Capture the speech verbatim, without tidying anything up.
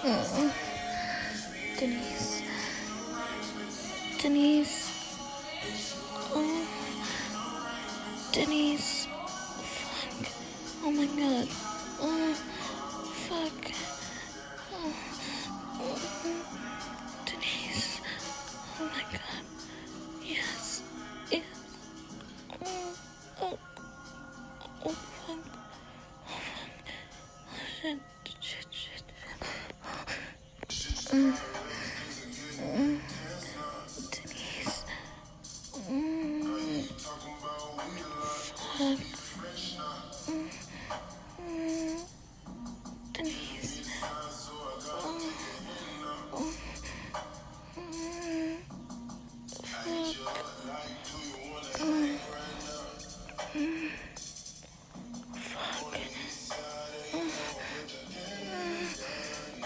Oh, Denise. Denise. Oh, Denise. Fuck. Oh my god. Oh, fuck. Oh, oh. Denise. Oh my god. Yes. Yes. Oh, oh. Oh, fuck. Oh, fuck. Oh, shit, shit, shit. Mm.